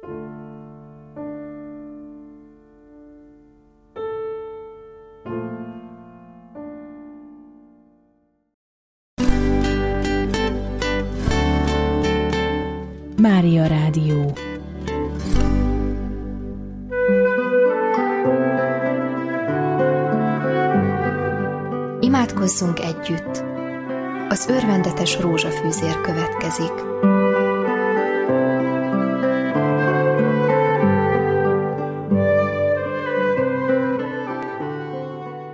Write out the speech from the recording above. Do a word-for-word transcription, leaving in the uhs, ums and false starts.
Mária Rádió. Imádkozzunk együtt! Az örvendetes rózsafűzér következik.